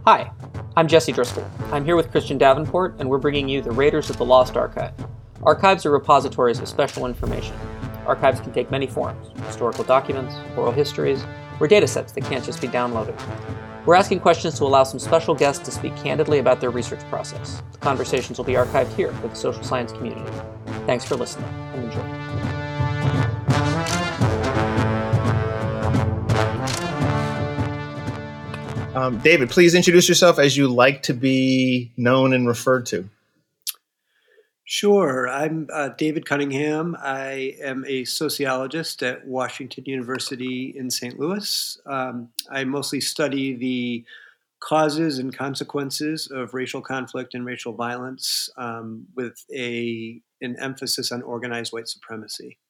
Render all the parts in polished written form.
Hi, I'm Jesse Driscoll. I'm here with Christian Davenport, and we're bringing you the Raiders of the Lost Archive. Archives are repositories of special information. Archives can take many forms: historical documents, oral histories, or data sets that can't just be downloaded. We're asking questions to allow some special guests to speak candidly about their research process. The conversations will be archived here for the social science community. Thanks for listening, and enjoy. David, please introduce yourself as you like to be known and referred to. Sure. I'm David Cunningham. I am a sociologist at Washington University in St. Louis. I mostly study the causes and consequences of racial conflict and racial violence with an emphasis on organized white supremacy.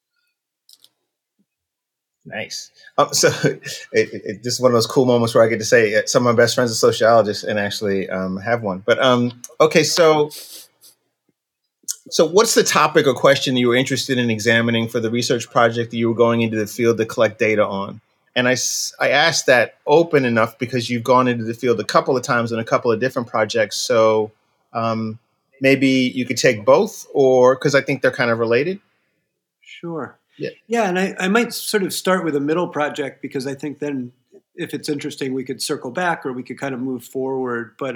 Nice. This is one of those cool moments where I get to say some of my best friends are sociologists and actually have one. But okay, so what's the topic or question you were interested in examining for the research project that you were going into the field to collect data on? And I asked that open enough because you've gone into the field a couple of times in a couple of different projects. So maybe you could take both, or because I think they're kind of related. Sure. Yeah, and I might sort of start with a middle project because I think then if it's interesting, we could circle back or we could kind of move forward. But,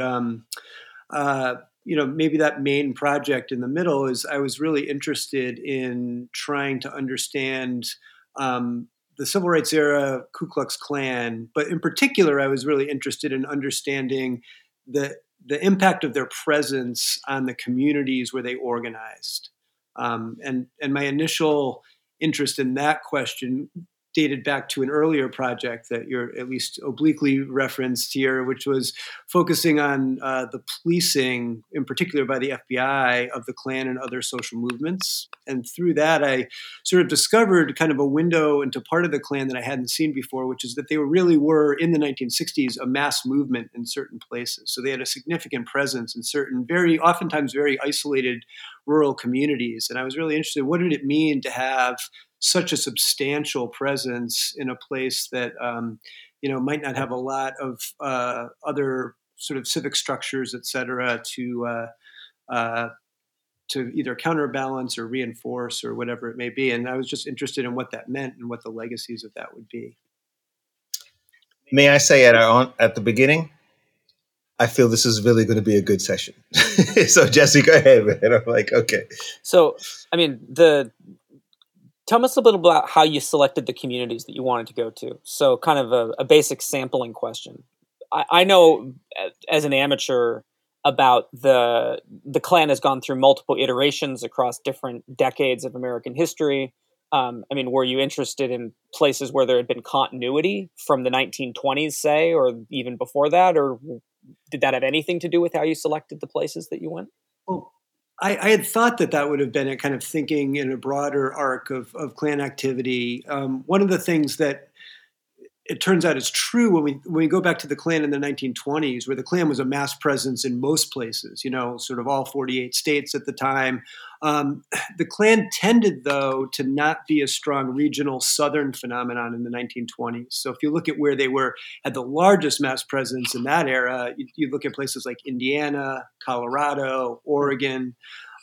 maybe that main project in the middle is I was really interested in trying to understand the Civil Rights era Ku Klux Klan. But in particular, I was really interested in understanding the impact of their presence on the communities where they organized. And my initial interest in that question dated back to an earlier project that you're at least obliquely referenced here, which was focusing on the policing, in particular by the FBI, of the Klan and other social movements. And through that, I sort of discovered kind of a window into part of the Klan that I hadn't seen before, which is that they really were, in the 1960s, a mass movement in certain places. So they had a significant presence in certain, oftentimes very isolated rural communities. And I was really interested in what did it mean to have such a substantial presence in a place that might not have a lot of other sort of civic structures, et cetera, to either counterbalance or reinforce or whatever it may be. And I was just interested in what that meant and what the legacies of that would be. May I say at the beginning, I feel this is really going to be a good session. So Jesse, go ahead, man. I'm like, okay. So, tell us a little about how you selected the communities that you wanted to go to. So kind of a basic sampling question. I know as an amateur about the Klan has gone through multiple iterations across different decades of American history. Were you interested in places where there had been continuity from the 1920s, say, or even before that? Or did that have anything to do with how you selected the places that you went? Well, I had thought that would have been a kind of thinking in a broader arc of Klan activity. One of the things that it turns out is true when we go back to the Klan in the 1920s, where the Klan was a mass presence in most places, sort of all 48 states at the time. The Klan tended, though, to not be a strong regional Southern phenomenon in the 1920s. So if you look at where they had the largest mass presence in that era, you look at places like Indiana, Colorado, Oregon.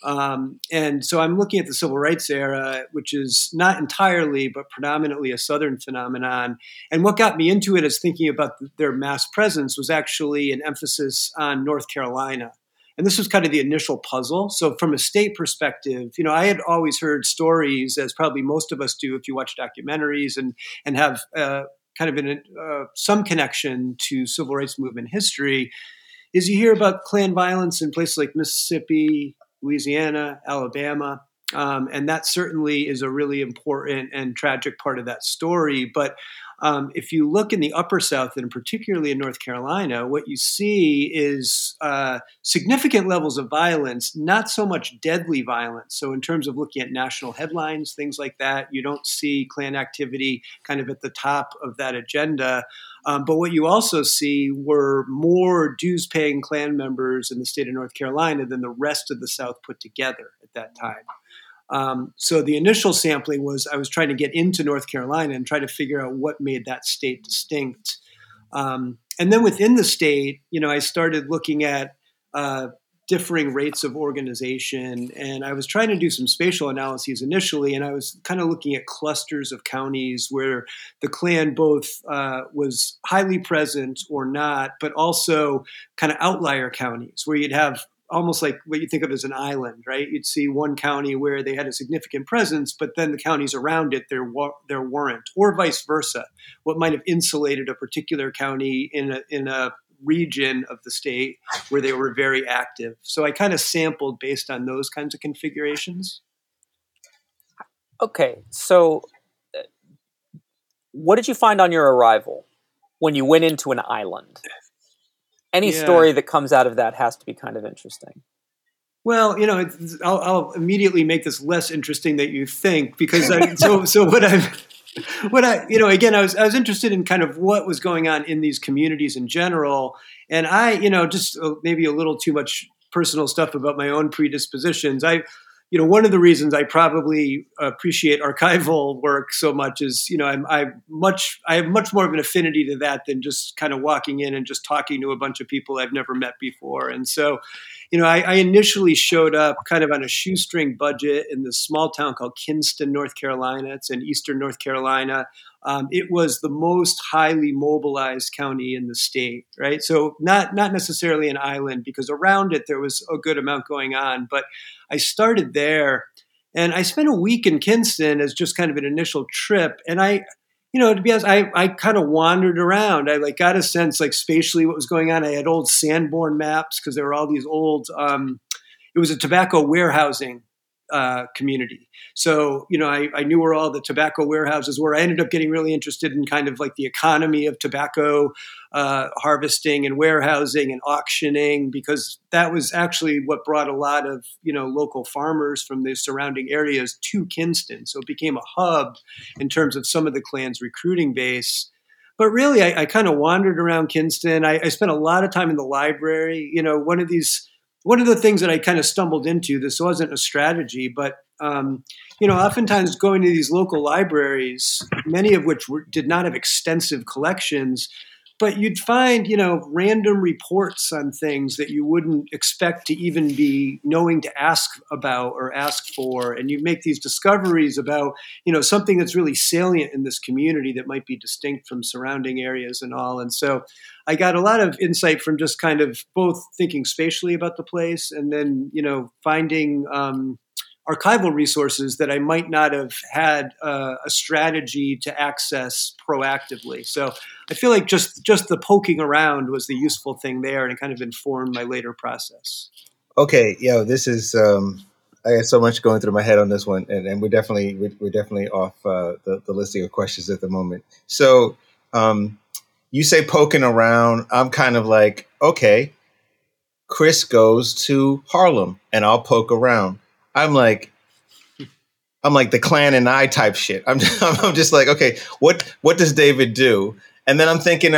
And so I'm looking at the Civil Rights era, which is not entirely, but predominantly a Southern phenomenon. And what got me into it as thinking about their mass presence was actually an emphasis on North Carolina. And this was kind of the initial puzzle. So from a state perspective, I had always heard stories, as probably most of us do if you watch documentaries and have kind of some connection to civil rights movement history, is you hear about Klan violence in places like Mississippi, Louisiana, Alabama. And that certainly is a really important and tragic part of that story. But if you look in the Upper South, and particularly in North Carolina, what you see is significant levels of violence, not so much deadly violence. So in terms of looking at national headlines, things like that, you don't see Klan activity kind of at the top of that agenda. But what you also see were more dues-paying Klan members in the state of North Carolina than the rest of the South put together at that time. So the initial sampling was I was trying to get into North Carolina and try to figure out what made that state distinct. And then within the state, I started looking at differing rates of organization. And I was trying to do some spatial analyses initially, and I was kind of looking at clusters of counties where the Klan both was highly present or not, but also kind of outlier counties where you'd have almost like what you think of as an island, right? You'd see one county where they had a significant presence, but then the counties around it, there weren't, or vice versa. What might have insulated a particular county in a region of the state where they were very active. So I kind of sampled based on those kinds of configurations. Okay, so what did you find on your arrival when you went into an island? Any story that comes out of that has to be kind of interesting. Well, I'll immediately make this less interesting than you think, because again, I was interested in kind of what was going on in these communities in general. And just maybe a little too much personal stuff about my own predispositions. One of the reasons I probably appreciate archival work so much is, I have much more of an affinity to that than just kind of walking in and just talking to a bunch of people I've never met before. And so, I initially showed up kind of on a shoestring budget in this small town called Kinston, North Carolina. It's in eastern North Carolina. It was the most highly mobilized county in the state, right? So not necessarily an island, because around it there was a good amount going on. But I started there, and I spent a week in Kinston as just kind of an initial trip. And to be honest, I kind of wandered around. I got a sense spatially what was going on. I had old Sanborn maps because there were all these old. It was a tobacco warehousing community. So, I knew where all the tobacco warehouses were. I ended up getting really interested in kind of the economy of tobacco harvesting and warehousing and auctioning, because that was actually what brought a lot of, local farmers from the surrounding areas to Kinston. So it became a hub in terms of some of the Klan's recruiting base. But really, I kind of wandered around Kinston. I spent a lot of time in the library. One of the things that I kind of stumbled into, this wasn't a strategy, but, oftentimes going to these local libraries, many of which did not have extensive collections, but you'd find, random reports on things that you wouldn't expect to even be knowing to ask about or ask for. And you make these discoveries about, something that's really salient in this community that might be distinct from surrounding areas and all. And so I got a lot of insight from just kind of both thinking spatially about the place and then, finding archival resources that I might not have had a strategy to access proactively. So I feel like just the poking around was the useful thing there, and it kind of informed my later process. Okay, this is I got so much going through my head on this one, and we're definitely off the listing of questions at the moment. So you say poking around. I'm kind of like, okay, Chris goes to Harlem, and I'll poke around. I'm like the Klan and I type shit. I'm just like, okay, what does David do? And then I'm thinking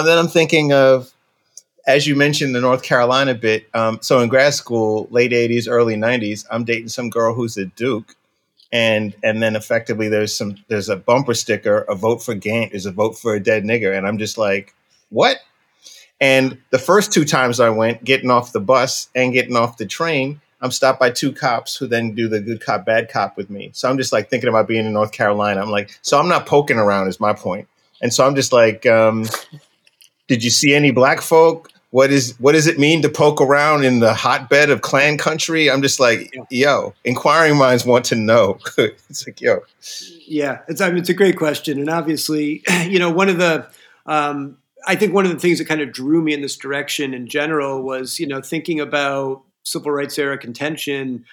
of, as you mentioned, the North Carolina bit. So in grad school, late 80s, early 90s, I'm dating some girl who's at Duke. And then effectively there's a bumper sticker, a vote for Gantt is a vote for a dead nigger. And I'm just like, what? And the first two times I went, getting off the bus and getting off the train, I'm stopped by two cops who then do the good cop, bad cop with me. So I'm just like thinking about being in North Carolina. I'm like, so I'm not poking around is my point. And so I'm just like, did you see any black folk? What does it mean to poke around in the hotbed of Klan country? I'm just like, yo, inquiring minds want to know. It's like, yo. Yeah, it's a great question. And obviously, one of the things that kind of drew me in this direction in general was, thinking about civil rights era contention,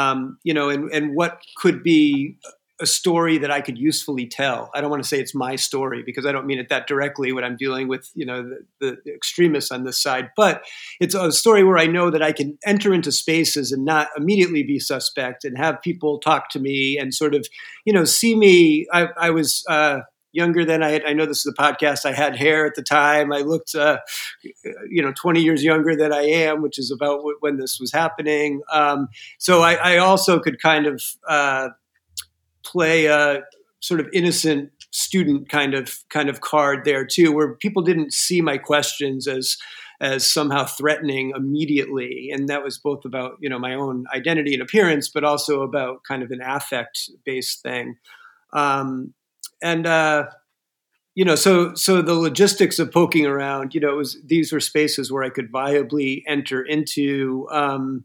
and what could be a story that I could usefully tell. I don't want to say it's my story because I don't mean it that directly when I'm dealing with, the extremists on this side, but it's a story where I know that I can enter into spaces and not immediately be suspect and have people talk to me and sort of, see me. I was, younger than I know this is a podcast. I had hair at the time. I looked, 20 years younger than I am, which is about when this was happening. So I also could kind of play a sort of innocent student kind of card there too, where people didn't see my questions as somehow threatening immediately. And that was both about, my own identity and appearance, but also about kind of an affect-based thing. So the logistics of poking around, these were spaces where I could viably enter into, and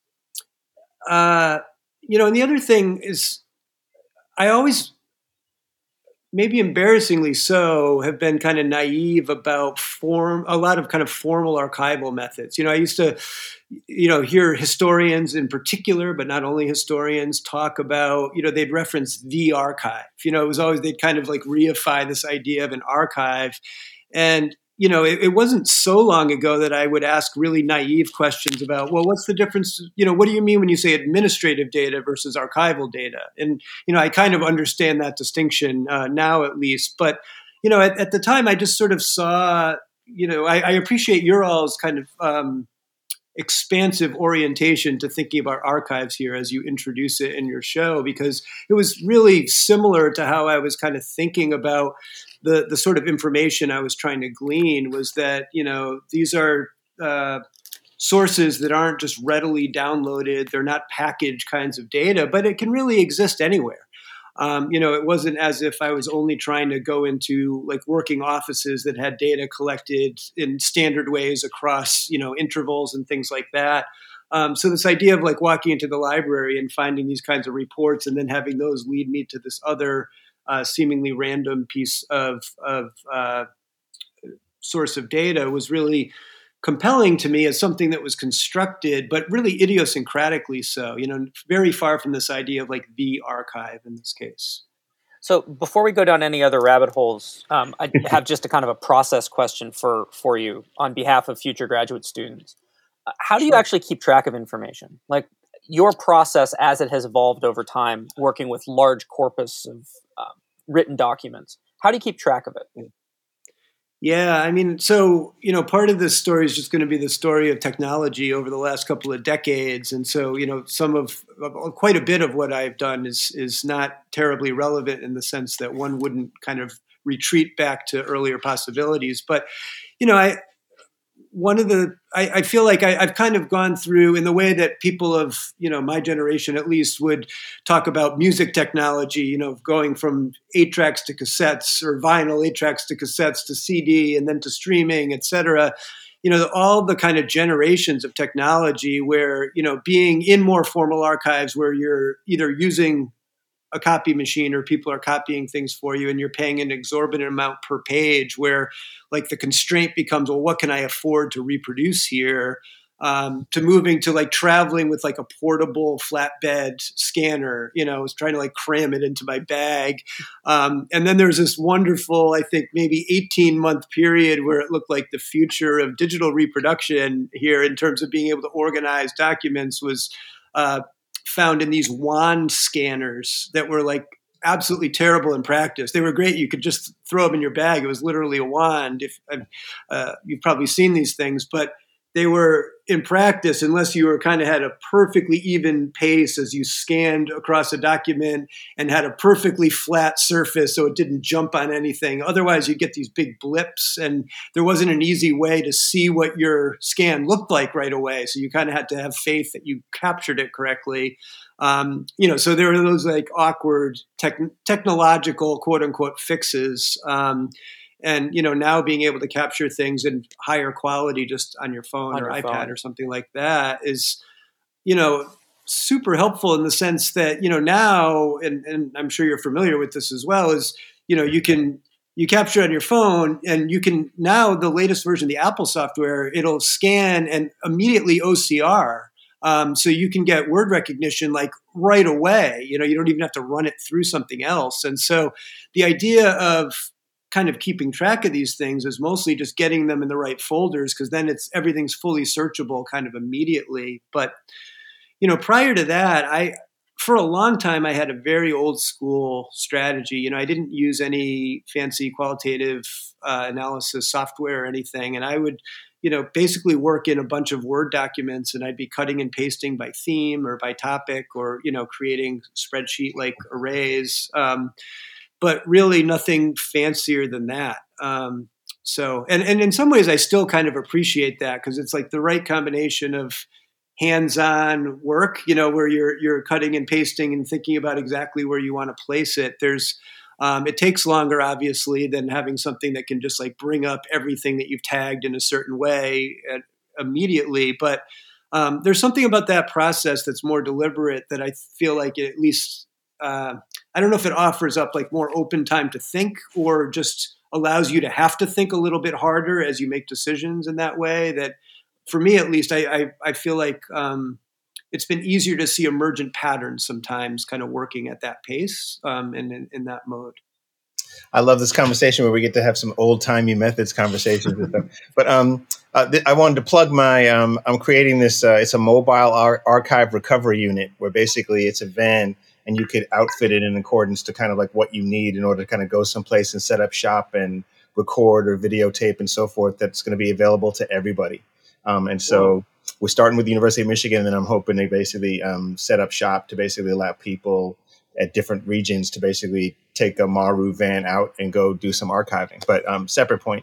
the other thing is I always, maybe embarrassingly so, have been kind of naive about a lot of kind of formal archival methods. I used to, hear historians in particular, but not only historians, talk about, they'd reference the archive. It was always, they'd kind of like reify this idea of an archive. And, it wasn't so long ago that I would ask really naive questions about, well, what's the difference? What do you mean when you say administrative data versus archival data? And, I kind of understand that distinction now at least. But, at the time, I just sort of saw, I appreciate your all's kind of expansive orientation to thinking about archives here as you introduce it in your show, because it was really similar to how I was kind of thinking about the sort of information I was trying to glean. Was that, these are sources that aren't just readily downloaded. They're not packaged kinds of data, but it can really exist anywhere. It wasn't as if I was only trying to go into like working offices that had data collected in standard ways across, intervals and things like that. So this idea of like walking into the library and finding these kinds of reports and then having those lead me to this other seemingly random piece of source of data was really compelling to me as something that was constructed, but really idiosyncratically so, very far from this idea of like the archive in this case. So before we go down any other rabbit holes, I have just a kind of a process question for you on behalf of future graduate students. How do you actually keep track of information? Like your process as it has evolved over time, working with large corpus of written documents, how do you keep track of it? Yeah, I mean, so, part of this story is just going to be the story of technology over the last couple of decades. And so, quite a bit of what I've done is not terribly relevant in the sense that one wouldn't kind of retreat back to earlier possibilities. But, I feel like I've kind of gone through in the way that people of, my generation at least would talk about music technology, going from 8-tracks to cassettes or vinyl 8-tracks to cassettes to CD and then to streaming, et cetera. All the kind of generations of technology where, being in more formal archives where you're either using a copy machine or people are copying things for you and you're paying an exorbitant amount per page, where like the constraint becomes, well, what can I afford to reproduce here? To moving to like traveling with like a portable flatbed scanner, was trying to like cram it into my bag. And then there's this wonderful, I think maybe 18-month period where it looked like the future of digital reproduction here in terms of being able to organize documents was found in these wand scanners that were like absolutely terrible in practice. They were great. You could just throw them in your bag. It was literally a wand. You've probably seen these things, but they were in practice, unless you were kind of had a perfectly even pace as you scanned across a document and had a perfectly flat surface so it didn't jump on anything. Otherwise, you get these big blips, and there wasn't an easy way to see what your scan looked like right away. So you kind of had to have faith that you captured it correctly. So there were those like awkward technological quote unquote fixes. And, now being able to capture things in higher quality just on your phone or iPad or something like that is, super helpful in the sense that, now, and I'm sure you're familiar with this as well, is, you capture on your phone and you can now, the latest version of the Apple software, it'll scan and immediately OCR. So you can get word recognition like right away. You don't even have to run it through something else. And so the idea of kind of keeping track of these things is mostly just getting them in the right folders, because then everything's fully searchable kind of immediately. But, prior to that, for a long time, I had a very old school strategy. I didn't use any fancy qualitative analysis software or anything. And I would, basically work in a bunch of Word documents, and I'd be cutting and pasting by theme or by topic or, creating spreadsheet like arrays. but really nothing fancier than that. So, and in some ways, I still kind of appreciate that because it's like the right combination of hands-on work, where you're cutting and pasting and thinking about exactly where you want to place it. It takes longer, obviously, than having something that can just like bring up everything that you've tagged in a certain way immediately. But there's something about that process that's more deliberate that I feel like it at least, I don't know if it offers up like more open time to think or just allows you to have to think a little bit harder as you make decisions in that way. That for me, at least, I feel like it's been easier to see emergent patterns sometimes kind of working at that pace and in that mode. I love this conversation where we get to have some old timey methods conversations and stuff. But I wanted to plug my. I'm creating this. It's a mobile archive recovery unit where basically it's a van and you could outfit it in accordance to kind of like what you need in order to kind of go someplace and set up shop and record or videotape and so forth. That's going to be available to everybody. And so we're starting with the University of Michigan, and then I'm hoping they basically set up shop to basically allow people at different regions to basically take a Maru van out and go do some archiving. But separate point.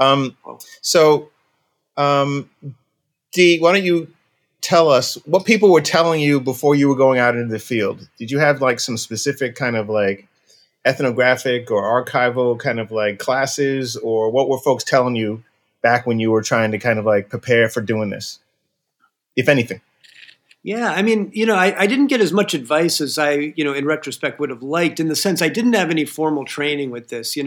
Dee, why don't you tell us what people were telling you before you were going out into the field? Did you have like some specific kind of like ethnographic or archival kind of like classes, or what were folks telling you back when you were trying to kind of like prepare for doing this, if anything? Yeah, I mean, I didn't get as much advice as I, in retrospect would have liked, in the sense I didn't have any formal training with this.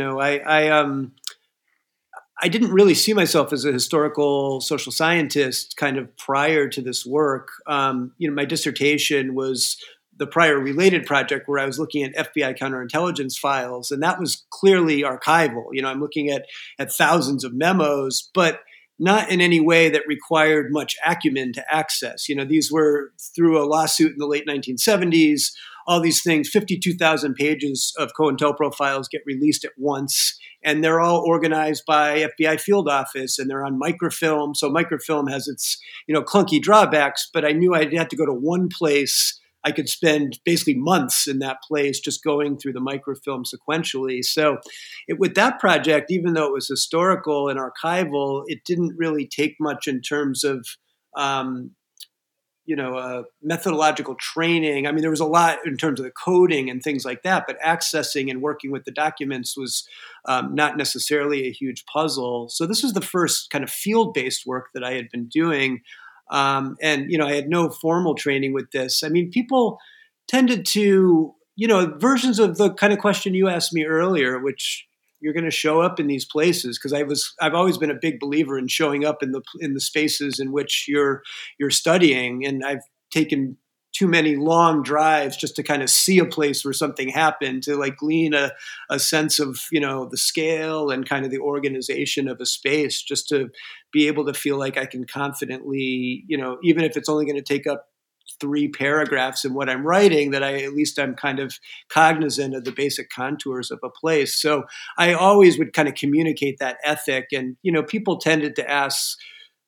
I didn't really see myself as a historical social scientist kind of prior to this work. My dissertation was the prior related project where I was looking at FBI counterintelligence files, and that was clearly archival. I'm looking at thousands of memos, but not in any way that required much acumen to access. These were through a lawsuit in the late 1970s. All these things, 52,000 pages of COINTELPRO files get released at once, and they're all organized by FBI field office, and they're on microfilm. So microfilm has its, clunky drawbacks, but I knew I'd have to go to one place. I could spend basically months in that place just going through the microfilm sequentially. So with that project, even though it was historical and archival, it didn't really take much in terms of, methodological training. I mean, there was a lot in terms of the coding and things like that, but accessing and working with the documents was not necessarily a huge puzzle. So this was the first kind of field-based work that I had been doing. And I had no formal training with this. I mean, people tended to, versions of the kind of question you asked me earlier, which you're going to show up in these places, because I've always been a big believer in showing up in the spaces in which you're studying, and I've taken too many long drives just to kind of see a place where something happened, to like glean a sense of, the scale and kind of the organization of a space, just to be able to feel like I can confidently, even if it's only going to take up 3 paragraphs in what I'm writing, that I'm kind of cognizant of the basic contours of a place. So I always would kind of communicate that ethic, and, people tended to ask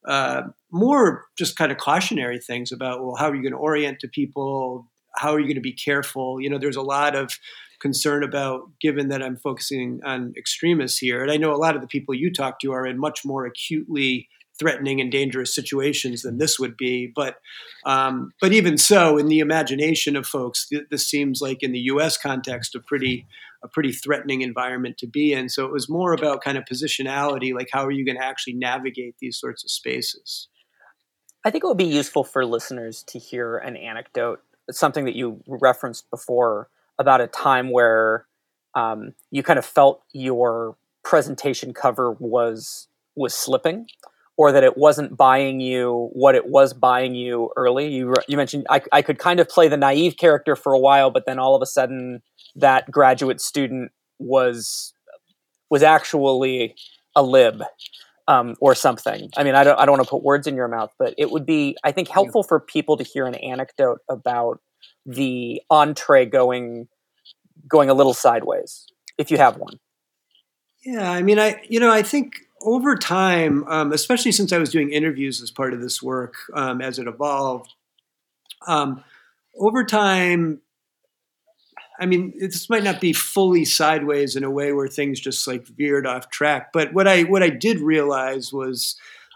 more just kind of cautionary things about, well, how are you going to orient to people? How are you going to be careful? There's a lot of concern about, given that I'm focusing on extremists here, and I know a lot of the people you talk to are in much more acutely threatening and dangerous situations than this would be. But even so, in the imagination of folks, this seems like, in the U.S. context, a pretty threatening environment to be in. So it was more about kind of positionality, like how are you going to actually navigate these sorts of spaces? I think it would be useful for listeners to hear an anecdote, something that you referenced before, about a time where you kind of felt your presentation cover was slipping, or that it wasn't buying you what it was buying you early. You mentioned I could kind of play the naive character for a while, but then all of a sudden that graduate student was actually a lib or something. I mean, I don't want to put words in your mouth, but it would be, I think, helpful for people to hear an anecdote about the entree going a little sideways, if you have one. Yeah, I mean, I think over time, especially since I was doing interviews as part of this work, as it evolved, over time, I mean, this might not be fully sideways in a way where things just like veered off track. But what I did realize was,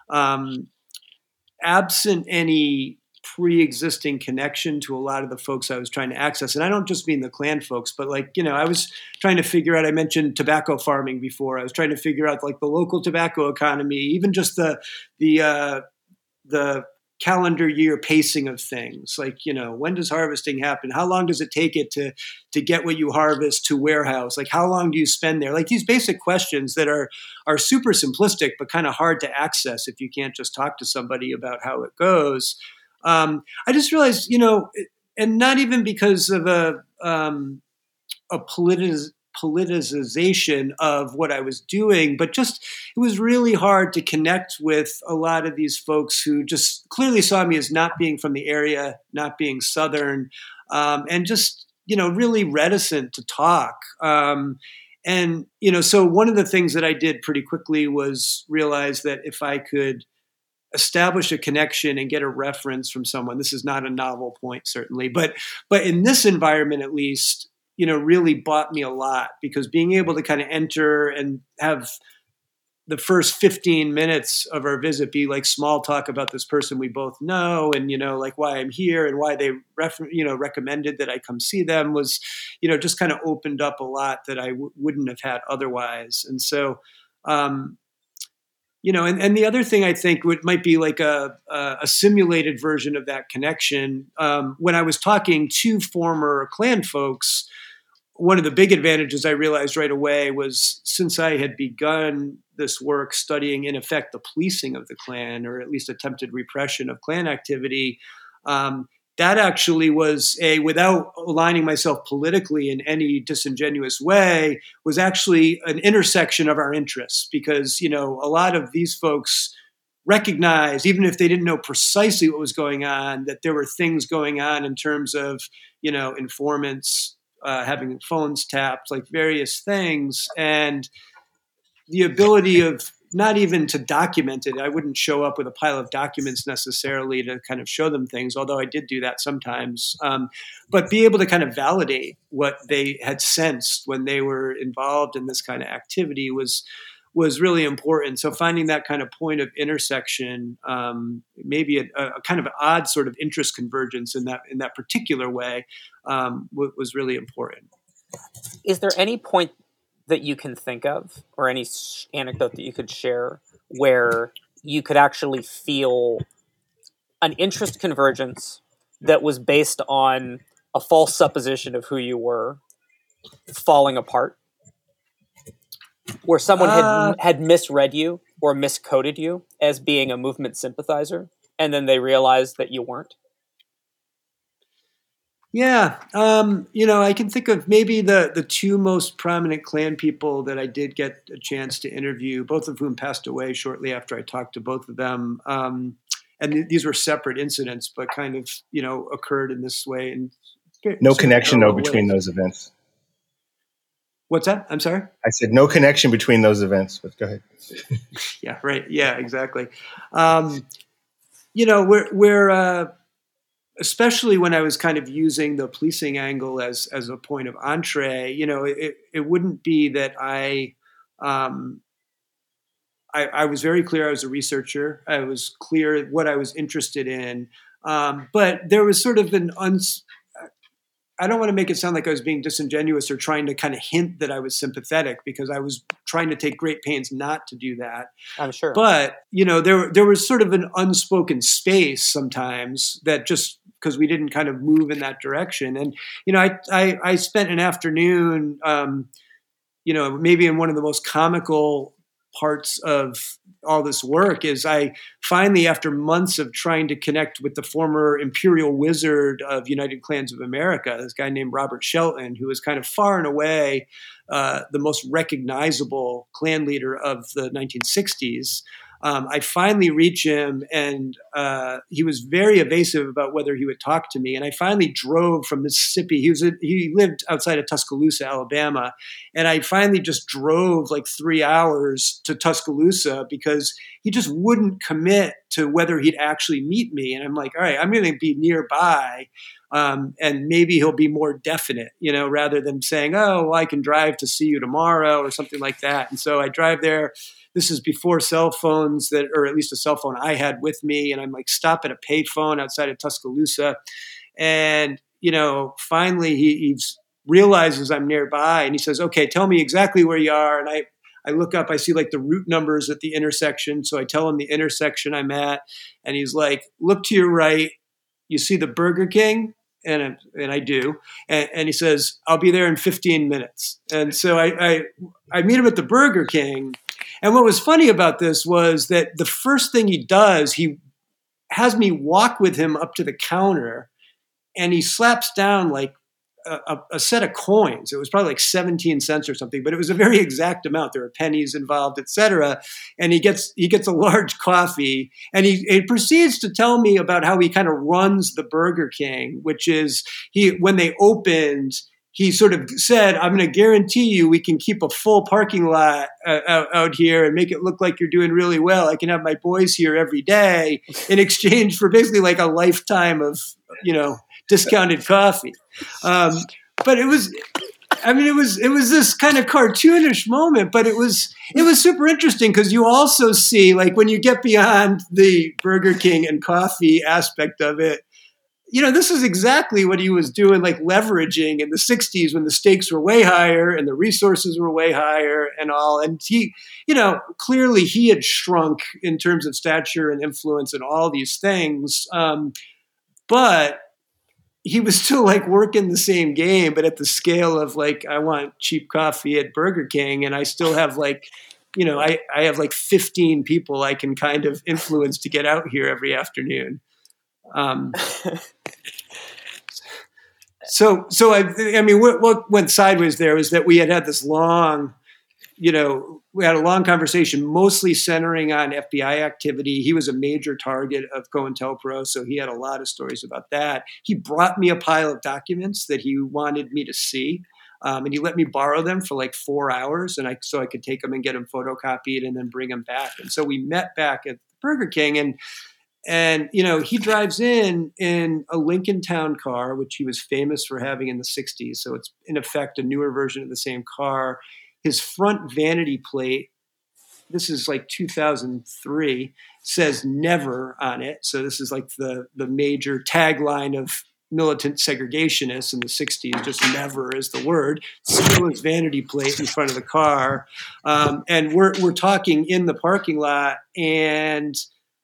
absent any pre-existing connection to a lot of the folks I was trying to access, and I don't just mean the Klan folks, but like, I was trying to figure out, I mentioned tobacco farming before. I was trying to figure out like the local tobacco economy, even just the calendar year pacing of things. Like, when does harvesting happen? How long does it take it to get what you harvest to warehouse? Like, how long do you spend there? Like these basic questions that are super simplistic, but kind of hard to access if you can't just talk to somebody about how it goes. I just realized, and not even because of a politicization of what I was doing, but just it was really hard to connect with a lot of these folks who just clearly saw me as not being from the area, not being Southern, and just, really reticent to talk. So one of the things that I did pretty quickly was realize that if I could establish a connection and get a reference from someone, this is not a novel point, certainly, but in this environment, at least, really bought me a lot, because being able to kind of enter and have the first 15 minutes of our visit be like small talk about this person we both know, and, like why I'm here and why they recommended that I come see them was, just kind of opened up a lot that I wouldn't have had otherwise. And so, and the other thing I think might be like a simulated version of that connection. When I was talking to former Klan folks, one of the big advantages I realized right away was, since I had begun this work studying, in effect, the policing of the Klan, or at least attempted repression of Klan activity, that actually was without aligning myself politically in any disingenuous way, was actually an intersection of our interests, because, a lot of these folks recognized, even if they didn't know precisely what was going on, that there were things going on in terms of, informants having phones tapped, like various things, and the ability of not even to document it. I wouldn't show up with a pile of documents necessarily to kind of show them things, although I did do that sometimes, but be able to kind of validate what they had sensed when they were involved in this kind of activity was really important. So finding that kind of point of intersection, maybe a kind of odd sort of interest convergence in that particular way, was really important. Is there any point that you can think of, or any anecdote that you could share, where you could actually feel an interest convergence that was based on a false supposition of who you were falling apart? Where someone had misread you or miscoded you as being a movement sympathizer, and then they realized that you weren't? Yeah. I can think of maybe the two most prominent Klan people that I did get a chance to interview, both of whom passed away shortly after I talked to both of them. And these were separate incidents, but kind of, occurred in this way. And no connection, though, between those events. What's that? I'm sorry? I said no connection between those events, but go ahead. Yeah, right. Yeah, exactly. We're especially when I was kind of using the policing angle as a point of entree, it wouldn't be that I was very clear I was a researcher. I was clear what I was interested in. But there was sort of I don't want to make it sound like I was being disingenuous or trying to kind of hint that I was sympathetic, because I was trying to take great pains not to do that. I'm sure. But, there was sort of an unspoken space sometimes that just because we didn't kind of move in that direction. And, I spent an afternoon, maybe in one of the most comical parts of all this work is I finally, after months of trying to connect with the former imperial wizard of United Klans of America, this guy named Robert Shelton, who was kind of far and away the most recognizable Klan leader of the 1960s. I finally reach him, and he was very evasive about whether he would talk to me. And I finally drove from Mississippi. He lived outside of Tuscaloosa, Alabama. And I finally just drove like 3 hours to Tuscaloosa because he just wouldn't commit to whether he'd actually meet me. And I'm like, all right, I'm going to be nearby. and maybe he'll be more definite, rather than saying, oh, well, I can drive to see you tomorrow or something like that. And so I drive there. This is before cell phones, or at least a cell phone I had with me. And I'm like, stop at a payphone outside of Tuscaloosa. And, finally he realizes I'm nearby, and he says, okay, tell me exactly where you are. And I look up, I see like the route numbers at the intersection. So I tell him the intersection I'm at, and he's like, look to your right. You see the Burger King? And I do. And he says, I'll be there in 15 minutes. And so I meet him at the Burger King. And what was funny about this was that the first thing he does, he has me walk with him up to the counter, and he slaps down like a set of coins. It was probably like 17 cents or something, but it was a very exact amount. There were pennies involved, et cetera. And he gets a large coffee, and he proceeds to tell me about how he kind of runs the Burger King, which is when they opened, he sort of said, I'm going to guarantee you we can keep a full parking lot out here and make it look like you're doing really well. I can have my boys here every day in exchange for basically like a lifetime of, discounted coffee. But it was this kind of cartoonish moment, but it was super interesting because you also see, like, when you get beyond the Burger King and coffee aspect of it, this is exactly what he was doing, like leveraging in the 60s when the stakes were way higher and the resources were way higher and all. And he, clearly he had shrunk in terms of stature and influence and all these things. But he was still like working the same game, but at the scale of like, I want cheap coffee at Burger King, and I still have like, I have like 15 people I can kind of influence to get out here every afternoon. So I mean, what went sideways there was that we had this long, we had a long conversation, mostly centering on FBI activity. He was a major target of COINTELPRO, so he had a lot of stories about that. He brought me a pile of documents that he wanted me to see, and he let me borrow them for like 4 hours, and so I could take them and get them photocopied and then bring them back. And so we met back at Burger King, and he drives in a Lincoln Town car, which he was famous for having in the 60s. So it's in effect a newer version of the same car. His front vanity plate, this is like 2003, says never on it. So this is like the major tagline of militant segregationists in the 60s, just never is the word. Still his vanity plate in front of the car. And we're talking in the parking lot, and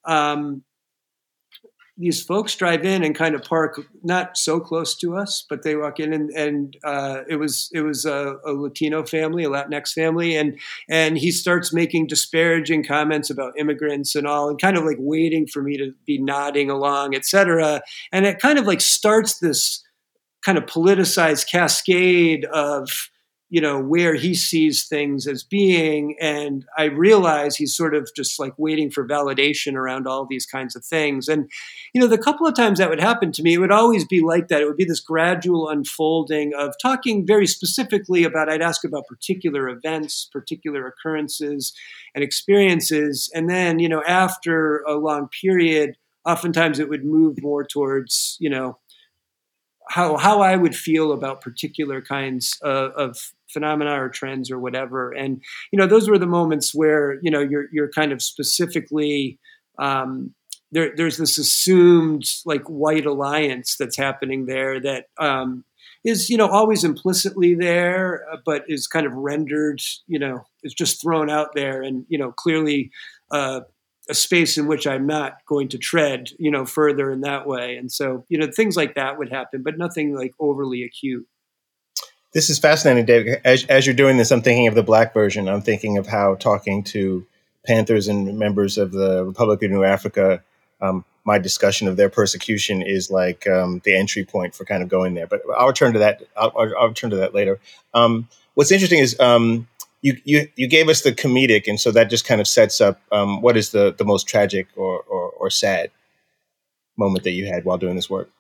these folks drive in and kind of park not so close to us, but they walk in, and it was a Latino family, a Latinx family, and he starts making disparaging comments about immigrants and all, and kind of like waiting for me to be nodding along, et cetera. And it kind of like starts this kind of politicized cascade of where he sees things as being. And I realize he's sort of just like waiting for validation around all these kinds of things. And, the couple of times that would happen to me, it would always be like that. It would be this gradual unfolding of talking very specifically about, I'd ask about particular events, particular occurrences and experiences. And then, after a long period, oftentimes it would move more towards, how I would feel about particular kinds of phenomena or trends or whatever. And, those were the moments where, you're kind of specifically, there's this assumed like white alliance that's happening there that is, always implicitly there, but is kind of rendered, is just thrown out there, and, clearly a space in which I'm not going to tread, further in that way. And so, things like that would happen, but nothing like overly acute. This is fascinating, Dave. As you're doing this, I'm thinking of the Black version. I'm thinking of how talking to Panthers and members of the Republic of New Africa, my discussion of their persecution is like the entry point for kind of going there. But I'll return to that. I'll return to that later. What's interesting is you gave us the comedic, and so that just kind of sets up what is the most tragic or sad moment that you had while doing this work.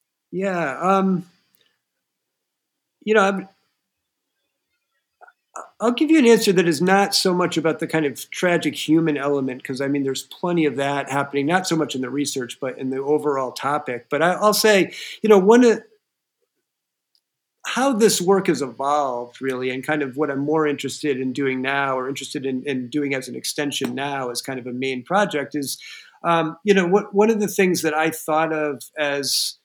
Yeah. I'll give you an answer that is not so much about the kind of tragic human element, because I mean, there's plenty of that happening, not so much in the research, but in the overall topic. But I'll say, one of how this work has evolved really, and kind of what I'm more interested in doing now, or interested in doing as an extension now as kind of a main project is, one of the things that I thought of as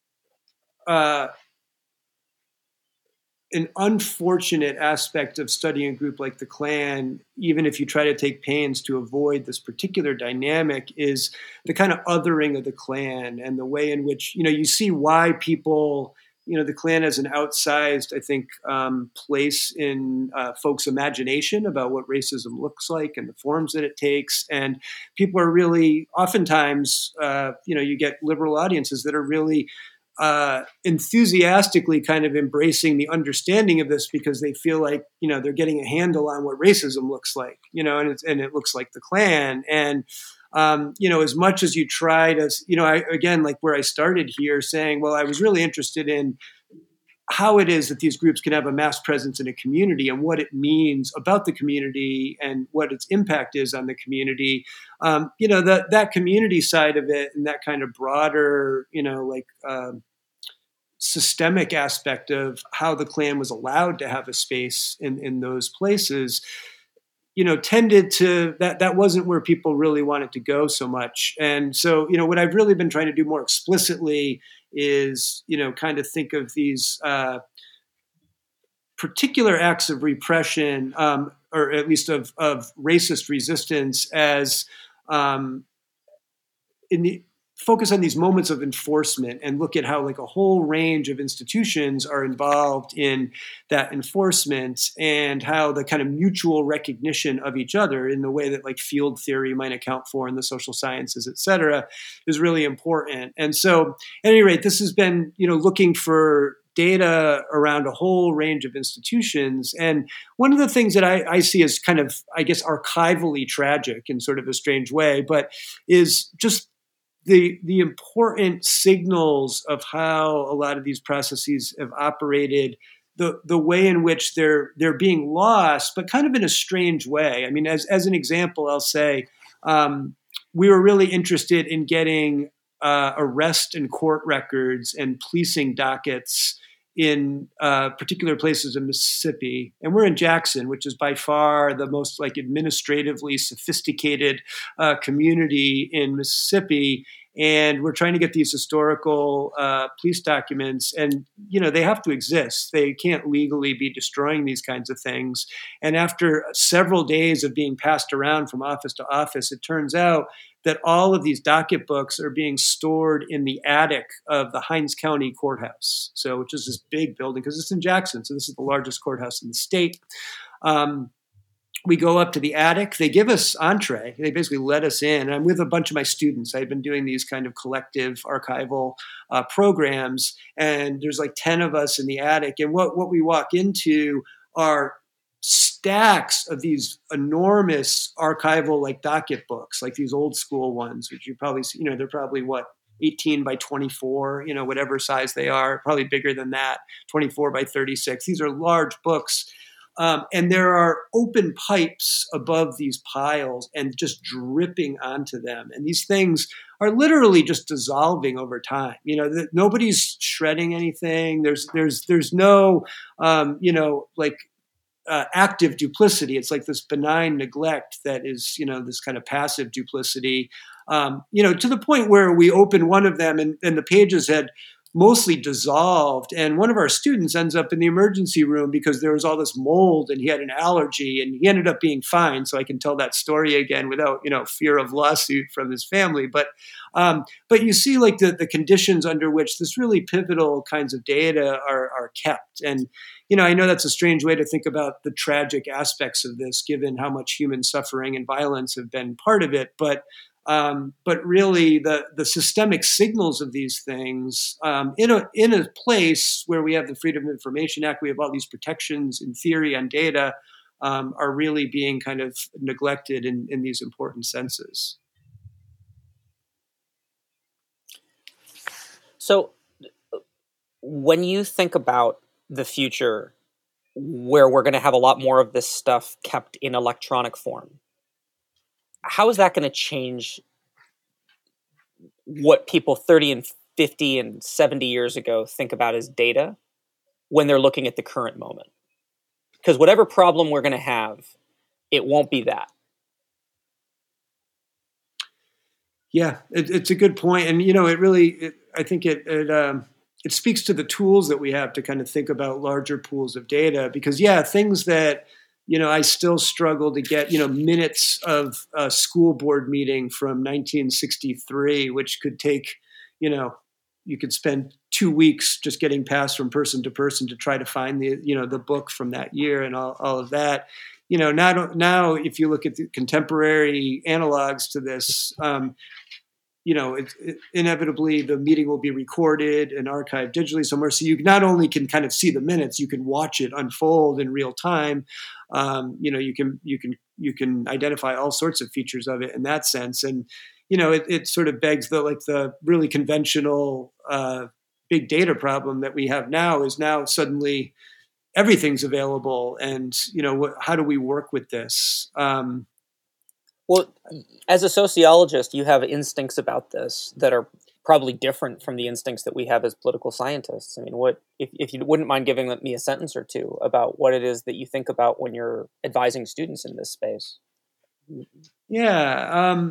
an unfortunate aspect of studying a group like the Klan, even if you try to take pains to avoid this particular dynamic, is the kind of othering of the Klan and the way in which, you see why people, the Klan has an outsized, I think, place in folks' imagination about what racism looks like and the forms that it takes. And people are really, oftentimes, you get liberal audiences that are really enthusiastically kind of embracing the understanding of this because they feel like they're getting a handle on what racism looks like, and it looks like the Klan. And as much as you try to, again, like where I started here, saying, well, I was really interested in how it is that these groups can have a mass presence in a community and what it means about the community and what its impact is on the community. That community side of it and that kind of broader, systemic aspect of how the Klan was allowed to have a space in those places, tended to that wasn't where people really wanted to go so much. And so, what I've really been trying to do more explicitly is, kind of think of these particular acts of repression, or at least of racist resistance, as in the focus on these moments of enforcement and look at how like a whole range of institutions are involved in that enforcement and how the kind of mutual recognition of each other in the way that like field theory might account for in the social sciences, et cetera, is really important. And so at any rate, this has been, looking for data around a whole range of institutions. And one of the things that I see as kind of, I guess, archivally tragic in sort of a strange way, but is just the important signals of how a lot of these processes have operated, the way in which they're being lost, but kind of in a strange way. I mean, as an example, I'll say we were really interested in getting arrest and court records and policing dockets in particular places in Mississippi. And we're in Jackson, which is by far the most like administratively sophisticated community in Mississippi. And we're trying to get these historical police documents, and they have to exist. They can't legally be destroying these kinds of things. And after several days of being passed around from office to office, it turns out that all of these docket books are being stored in the attic of the Hinds County Courthouse, which is this big building because it's in Jackson. So this is the largest courthouse in the state. We go up to the attic. They give us entree. They basically let us in. And I'm with a bunch of my students. I've been doing these kind of collective archival programs. And there's like 10 of us in the attic. And what we walk into are stacks of these enormous archival like docket books, like these old school ones, which you probably see, they're probably 18 by 24, whatever size they are, probably bigger than that, 24 by 36. These are large books. And there are open pipes above these piles and just dripping onto them. And these things are literally just dissolving over time. Nobody's shredding anything. There's no, active duplicity. It's like this benign neglect that is, this kind of passive duplicity, to the point where we open one of them and the pages had mostly dissolved. And one of our students ends up in the emergency room because there was all this mold and he had an allergy, and he ended up being fine. So I can tell that story again without, fear of lawsuit from his family. But you see like the conditions under which this really pivotal kinds of data are kept. And, I know that's a strange way to think about the tragic aspects of this, given how much human suffering and violence have been part of it. But really the systemic signals of these things in a place where we have the Freedom of Information Act, we have all these protections in theory on data, are really being kind of neglected in these important senses. So when you think about the future, where we're going to have a lot more of this stuff kept in electronic form. How is that going to change what people 30 and 50 and 70 years ago think about as data when they're looking at the current moment? Because whatever problem we're going to have, it won't be that. Yeah, it's a good point. And, I think it speaks to the tools that we have to kind of think about larger pools of data, because things that, I still struggle to get, minutes of a school board meeting from 1963, which could take, you could spend 2 weeks just getting passed from person to person to try to find the book from that year and all of that. Now if you look at the contemporary analogs to this, inevitably the meeting will be recorded and archived digitally somewhere. So you not only can kind of see the minutes, you can watch it unfold in real time. You can identify all sorts of features of it in that sense. And, it sort of begs the really conventional big data problem that we have now is now suddenly everything's available. And, how do we work with this? Well, as a sociologist, you have instincts about this that are probably different from the instincts that we have as political scientists. I mean, if you wouldn't mind giving me a sentence or two about what it is that you think about when you're advising students in this space? Yeah,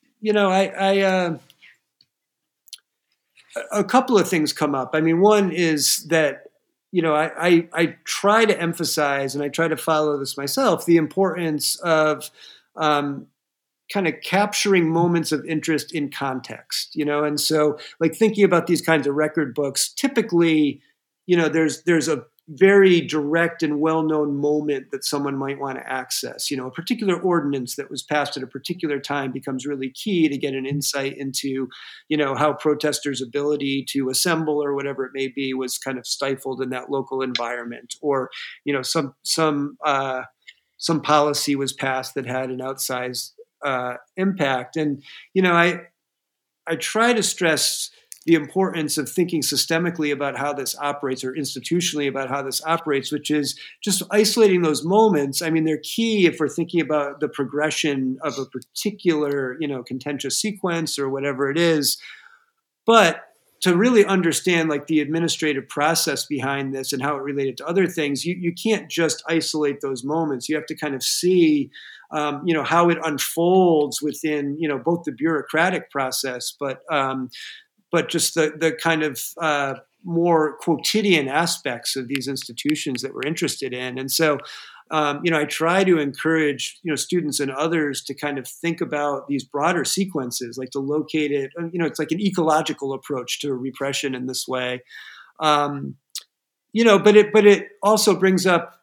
a couple of things come up. I mean, one is that I try to emphasize, and I try to follow this myself, the importance of kind of capturing moments of interest in context, and so like thinking about these kinds of record books, typically, there's a very direct and well-known moment that someone might want to access. A particular ordinance that was passed at a particular time becomes really key to get an insight into, how protesters' ability to assemble or whatever it may be was kind of stifled in that local environment, or, some policy was passed that had an outsized impact. And, I try to stress the importance of thinking systemically about how this operates, or institutionally about how this operates, which is just isolating those moments. I mean, they're key if we're thinking about the progression of a particular, contentious sequence or whatever it is. But to really understand like the administrative process behind this and how it related to other things, you can't just isolate those moments. You have to kind of see, how it unfolds within, both the bureaucratic process, but just the kind of more quotidian aspects of these institutions that we're interested in. And so, I try to encourage, students and others to kind of think about these broader sequences, like to locate it, it's like an ecological approach to repression in this way. But it also brings up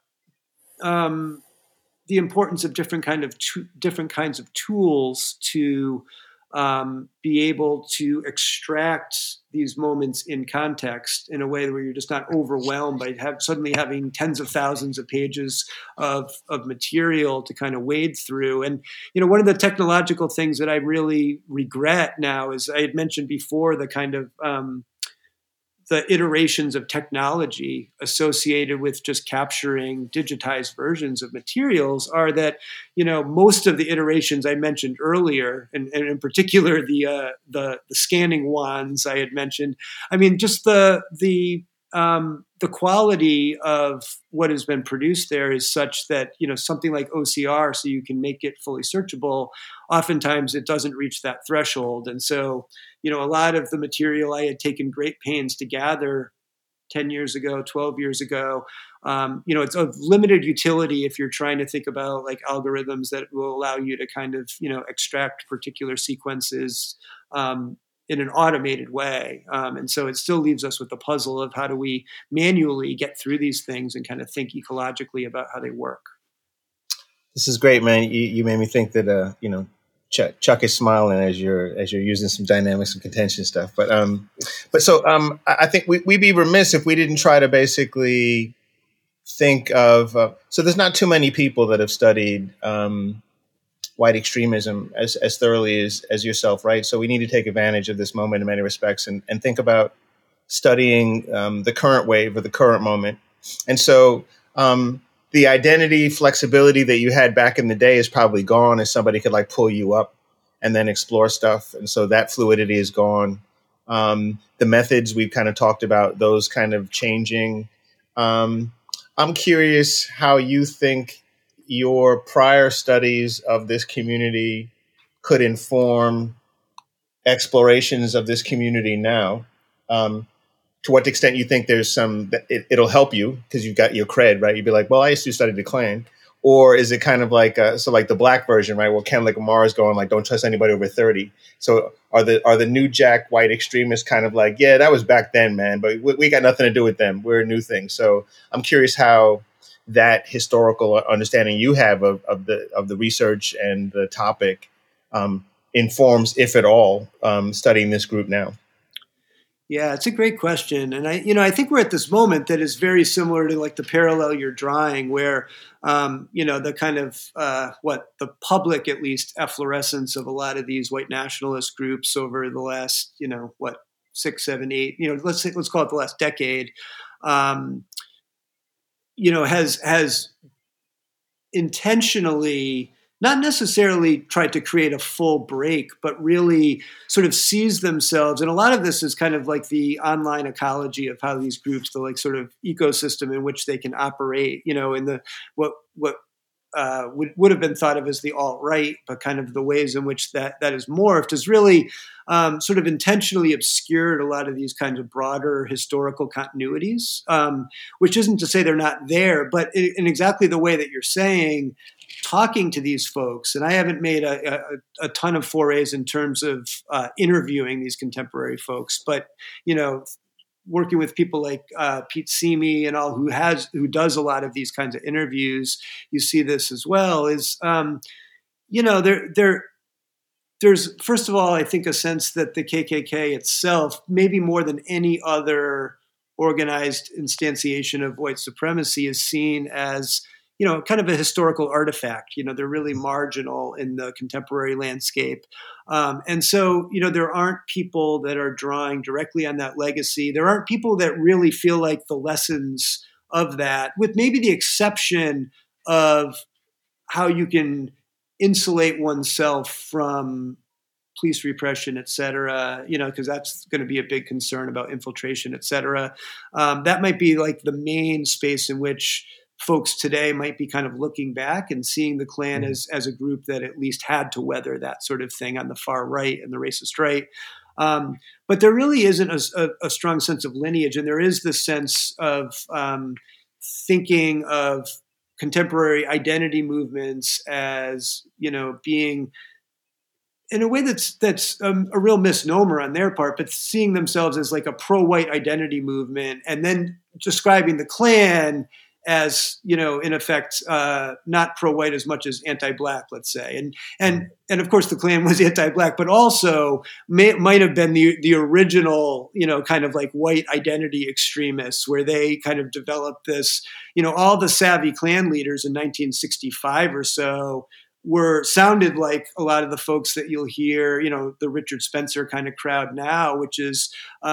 the importance of different kinds of tools to be able to extract these moments in context in a way where you're just not overwhelmed by suddenly having tens of thousands of pages of material to kind of wade through. And, one of the technological things that I really regret now is, I had mentioned before, the kind of the iterations of technology associated with just capturing digitized versions of materials are that, most of the iterations I mentioned earlier, and in particular the scanning wands I had mentioned, I mean, just the quality of what has been produced there is such that, something like OCR, so you can make it fully searchable, oftentimes it doesn't reach that threshold. And so, a lot of the material I had taken great pains to gather 10 years ago, 12 years ago, it's of limited utility if you're trying to think about like algorithms that will allow you to kind of, extract particular sequences in an automated way. And so it still leaves us with the puzzle of how do we manually get through these things and kind of think ecologically about how they work. This is great, man. You made me think that, Chuck is smiling as you're using some dynamics and contention stuff. But I think we'd be remiss if we didn't try to basically think of, so there's not too many people that have studied white extremism as thoroughly as yourself, right? So we need to take advantage of this moment in many respects and think about studying the current wave or the current moment. And so The identity flexibility that you had back in the day is probably gone, as somebody could like pull you up and then explore stuff. And so that fluidity is gone. The methods we've kind of talked about, those kind of changing. I'm curious how you think your prior studies of this community could inform explorations of this community now. To what extent you think there's some, it'll help you because you've got your cred, right? You'd be like, well, I used to study the Klan. Or is it kind of like, so like the black version, right? Well, Ken Lamar is going like, don't trust anybody over 30. So are the new Jack white extremists kind of like, yeah, that was back then, man, but we got nothing to do with them. We're a new thing. So I'm curious how that historical understanding you have of the research and the topic informs, if at all, studying this group now. Yeah, it's a great question, and I think we're at this moment that is very similar to like the parallel you're drawing, where the kind of the public, at least, efflorescence of a lot of these white nationalist groups over the last 6, 7, 8, let's call it the last decade, has intentionally not necessarily tried to create a full break, but really sort of sees themselves. And a lot of this is kind of like the online ecology of how these groups, the like sort of ecosystem in which they can operate, in the what would have been thought of as the alt-right, but kind of the ways in which that is morphed is really sort of intentionally obscured a lot of these kinds of broader historical continuities, which isn't to say they're not there, but in exactly the way that you're saying, talking to these folks, and I haven't made a ton of forays in terms of interviewing these contemporary folks, but working with people like Pete Simi and all, who does a lot of these kinds of interviews, you see this as well. Is there's first of all, I think, a sense that the KKK itself, maybe more than any other organized instantiation of white supremacy, is seen as kind of a historical artifact. They're really marginal in the contemporary landscape. And so, there aren't people that are drawing directly on that legacy. There aren't people that really feel like the lessons of that, with maybe the exception of how you can insulate oneself from police repression, et cetera, because that's going to be a big concern about infiltration, et cetera. That might be like the main space in which folks today might be kind of looking back and seeing the Klan as a group that at least had to weather that sort of thing on the far right and the racist right. But there really isn't a strong sense of lineage. And there is this sense of thinking of contemporary identity movements as, being in a way that's a real misnomer on their part, but seeing themselves as like a pro-white identity movement, and then describing the Klan as, in effect, not pro-white as much as anti-black, let's say. And of course the Klan was anti-black, but also might have been the original, kind of like white identity extremists, where they kind of developed this, all the savvy Klan leaders in 1965 or so sounded like a lot of the folks that you'll hear, the Richard Spencer kind of crowd now, which is,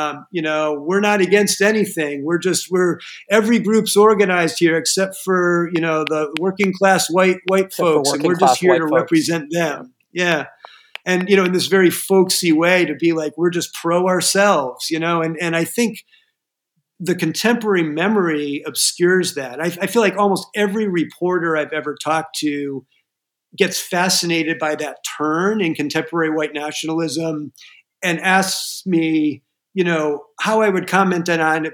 we're not against anything. We're every group's organized here except for, the working class white folks, and we're just here to represent them. Yeah. And, in this very folksy way, to be like, we're just pro ourselves, and I think the contemporary memory obscures that. I feel like almost every reporter I've ever talked to gets fascinated by that turn in contemporary white nationalism and asks me, how I would comment on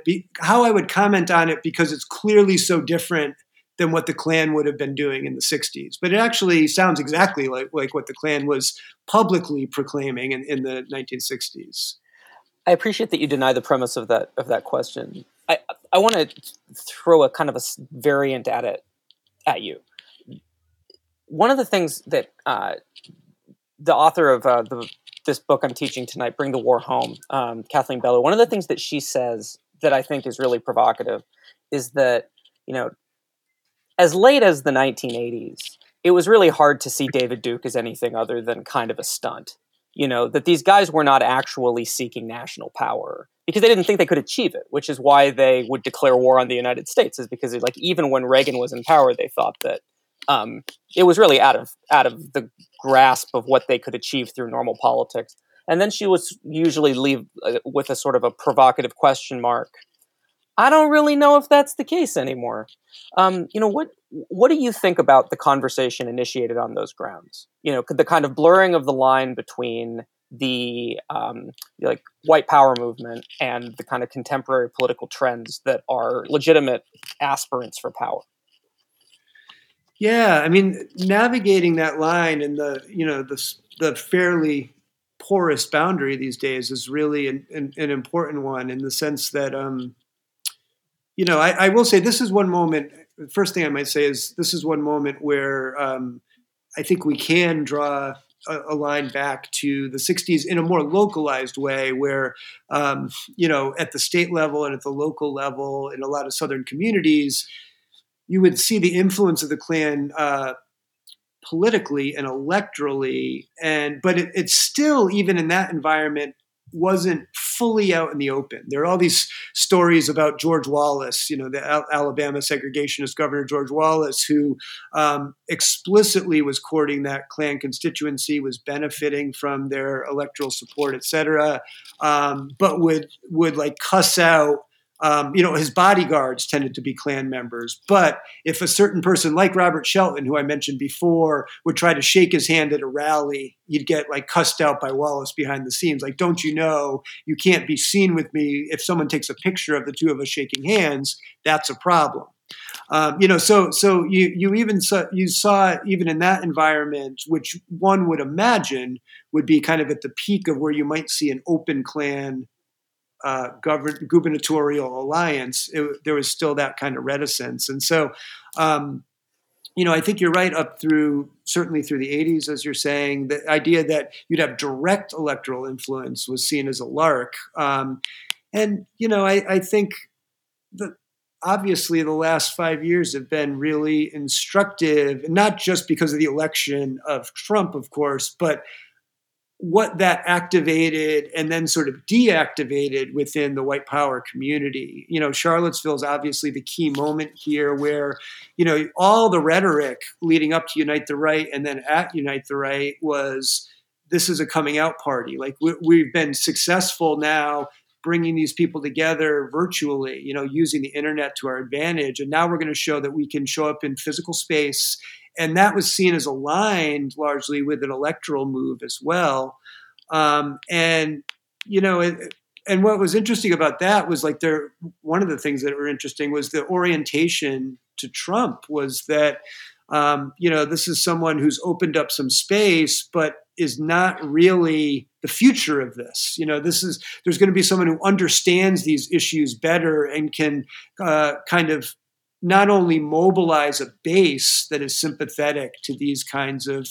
it, because it's clearly so different than what the Klan would have been doing in the 60s. But it actually sounds exactly like what the Klan was publicly proclaiming in the 1960s. I appreciate that you deny the premise of that question. I want to throw a kind of a variant at you. One of the things that the author of this book I'm teaching tonight, Bring the War Home, Kathleen Bellou, one of the things that she says that I think is really provocative is that, as late as the 1980s, it was really hard to see David Duke as anything other than kind of a stunt. that these guys were not actually seeking national power because they didn't think they could achieve it, which is why they would declare war on the United States, is because even when Reagan was in power, they thought that it was really out of the grasp of what they could achieve through normal politics. And then she was usually leave with a sort of a provocative question mark. I don't really know if that's the case anymore. What do you think about the conversation initiated on those grounds? The kind of blurring of the line between the white power movement and the kind of contemporary political trends that are legitimate aspirants for power. Yeah, I mean, navigating that line and the fairly porous boundary these days is really an important one, in the sense that I will say this is one moment. The first thing I might say is this is one moment where I think we can draw a line back to the 60s in a more localized way, where, at the state level and at the local level in a lot of Southern communities, you would see the influence of the Klan politically and electorally, but it's still, even in that environment, wasn't fully out in the open. There are all these stories about George Wallace, the Alabama segregationist governor George Wallace, who explicitly was courting that Klan constituency, was benefiting from their electoral support, et cetera, but would cuss out. His bodyguards tended to be Klan members. But if a certain person like Robert Shelton, who I mentioned before, would try to shake his hand at a rally, he'd get cussed out by Wallace behind the scenes. Don't you know, you can't be seen with me. If someone takes a picture of the two of us shaking hands, that's a problem. So you saw even in that environment, which one would imagine would be kind of at the peak of where you might see an open Klan gubernatorial alliance, there was still that kind of reticence. And so, I think you're right, up through certainly through the 80s, as you're saying, the idea that you'd have direct electoral influence was seen as a lark. I think that obviously the last 5 years have been really instructive, not just because of the election of Trump, of course, but what that activated and then sort of deactivated within the white power community. Charlottesville is obviously the key moment here, where, all the rhetoric leading up to Unite the Right and then at Unite the Right was, this is a coming out party. We've been successful now bringing these people together virtually, using the internet to our advantage. And now we're going to show that we can show up in physical space. And that was seen as aligned largely with an electoral move as well. And what was interesting about that was one of the things that were interesting was the orientation to Trump was that, this is someone who's opened up some space, but is not really the future of this. There's going to be someone who understands these issues better and can kind of not only mobilize a base that is sympathetic to these kinds of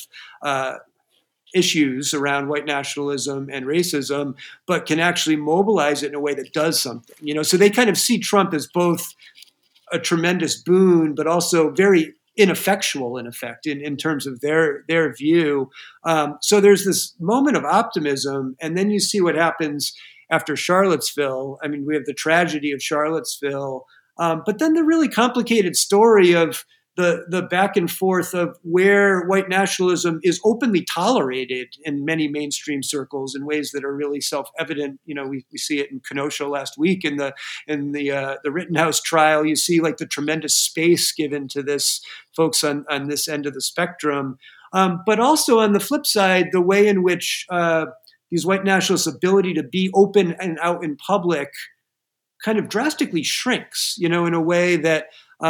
issues around white nationalism and racism, but can actually mobilize it in a way that does something. So they kind of see Trump as both a tremendous boon, but also very ineffectual, in effect, in terms of their view. So there's this moment of optimism, and then you see what happens after Charlottesville. I mean, we have the tragedy of Charlottesville, but then the really complicated story of the back and forth of where white nationalism is openly tolerated in many mainstream circles in ways that are really self-evident. We see it in Kenosha last week in the Rittenhouse trial. You see the tremendous space given to this folks on this end of the spectrum, but also on the flip side, the way in which these white nationalists' ability to be open and out in public kind of drastically shrinks, in a way that,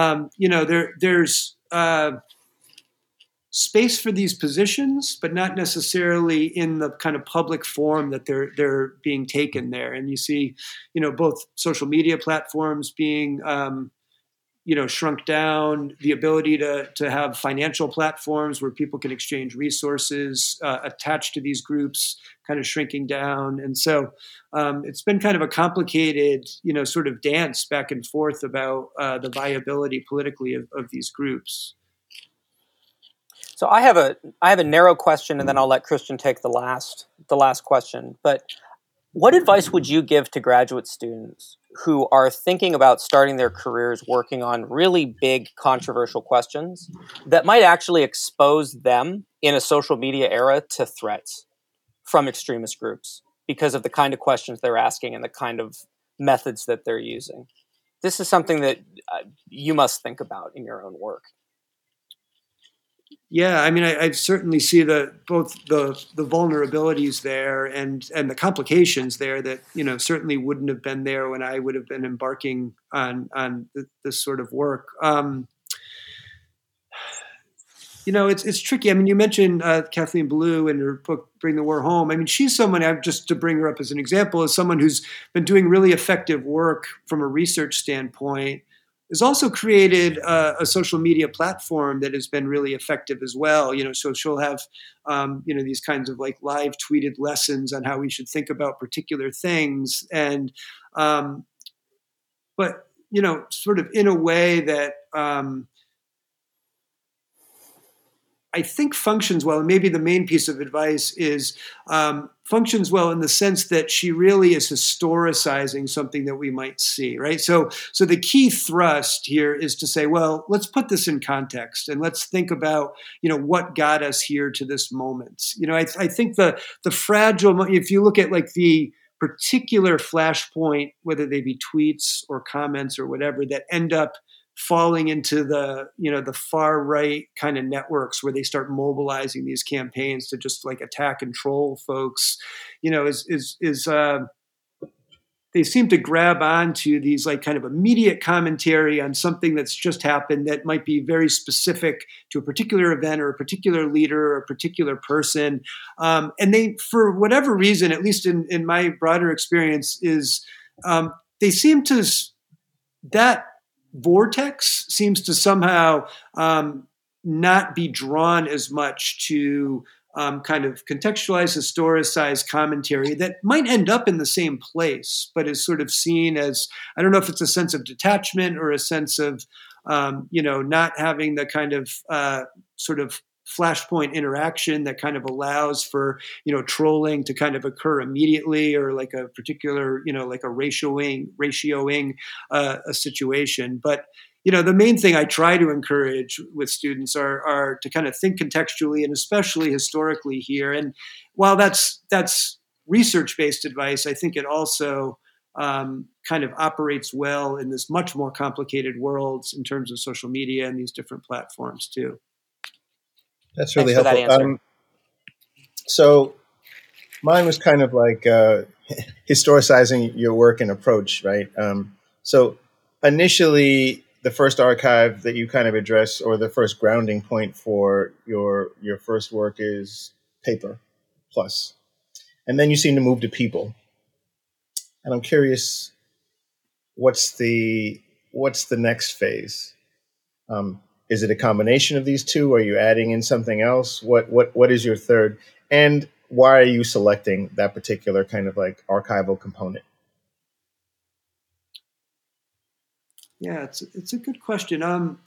there's space for these positions, but not necessarily in the kind of public form that they're being taken there. And you see, both social media platforms being, shrunk down, the ability to have financial platforms where people can exchange resources attached to these groups kind of shrinking down. And so it's been kind of a complicated, sort of dance back and forth about the viability politically of these groups. So I have a narrow question, and then I'll let Christian take the last question. But what advice would you give to graduate students who are thinking about starting their careers working on really big controversial questions that might actually expose them in a social media era to threats from extremist groups because of the kind of questions they're asking and the kind of methods that they're using? This is something that you must think about in your own work. Yeah, I mean, I certainly see both the vulnerabilities there and the complications there that certainly wouldn't have been there when I would have been embarking on this sort of work. It's tricky. I mean, you mentioned Kathleen Belew and her book "Bring the War Home." I mean, she's someone, just to bring her up as an example, as someone who's been doing really effective work from a research standpoint, has also created a social media platform that has been really effective as well. So she'll have these kinds of like live tweeted lessons on how we should think about particular things, and but sort of in a way that I think functions well. And maybe the main piece of advice is functions well in the sense that she really is historicizing something that we might see, right? So the key thrust here is to say, well, let's put this in context and let's think about, what got us here to this moment. I think the fragile, if you look at like the particular flashpoint, whether they be tweets or comments or whatever, that end up falling into the far right kind of networks where they start mobilizing these campaigns to just like attack and troll folks, they seem to grab onto these like kind of immediate commentary on something that's just happened that might be very specific to a particular event or a particular leader or a particular person. And they, for whatever reason, at least in my broader experience, is they seem to, that vortex seems to somehow not be drawn as much to kind of contextualized, historicized commentary that might end up in the same place, but is sort of seen as, I don't know if it's a sense of detachment or a sense of, not having the kind of sort of flashpoint interaction that kind of allows for, trolling to kind of occur immediately, or like a particular, like a ratioing a situation. But, the main thing I try to encourage with students are to kind of think contextually and especially historically here. And while that's research-based advice, I think it also kind of operates well in this much more complicated world in terms of social media and these different platforms too. That's really Thanks helpful. For that answer. So mine was kind of like historicizing your work and approach, right? So initially, the first archive that you kind of address, or the first grounding point for your first work, is paper plus, and then you seem to move to people. And I'm curious, what's the next phase? Is it a combination of these two? Are you adding in something else? What is your third? And why are you selecting that particular kind of like archival component? Yeah, it's a good question.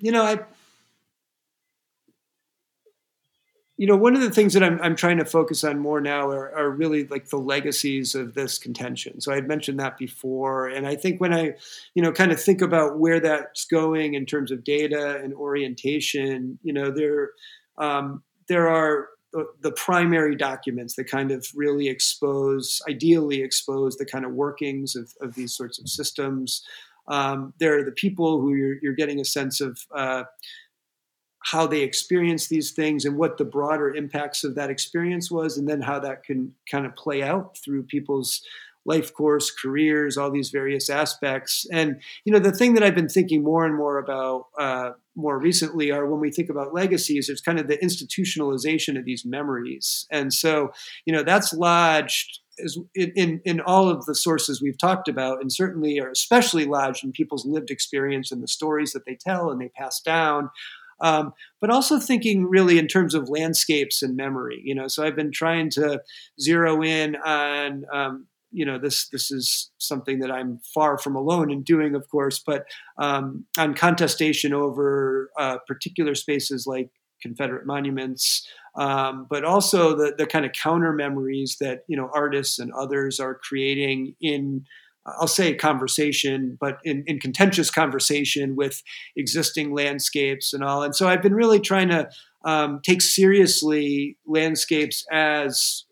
One of the things that I'm trying to focus on more now are really like the legacies of this contention. So I had mentioned that before, and I think when I, kind of think about where that's going in terms of data and orientation, there are the primary documents that kind of really ideally expose the kind of workings of these sorts of systems. There are the people who you're getting a sense of how they experience these things and what the broader impacts of that experience was, and then how that can kind of play out through people's life course, careers, all these various aspects. And, the thing that I've been thinking more and more about more recently are when we think about legacies, it's kind of the institutionalization of these memories. And so, that's lodged in all of the sources we've talked about, and certainly are especially lodged in people's lived experience and the stories that they tell and they pass down. But also thinking really in terms of landscapes and memory, so I've been trying to zero in on, this is something that I'm far from alone in doing, of course, but on contestation over particular spaces like Confederate monuments, but also the kind of counter memories that artists and others are creating in, I'll say, conversation, but in contentious conversation with existing landscapes and all. And so I've been really trying to take seriously landscapes as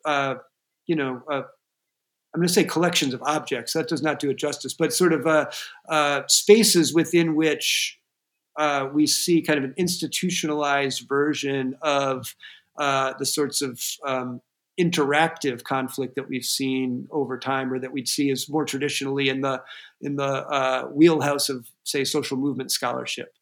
I'm going to say collections of objects. That does not do it justice, but sort of spaces within which we see kind of an institutionalized version of the sorts of interactive conflict that we've seen over time, or that we'd see as more traditionally in the wheelhouse of, say, social movement scholarship.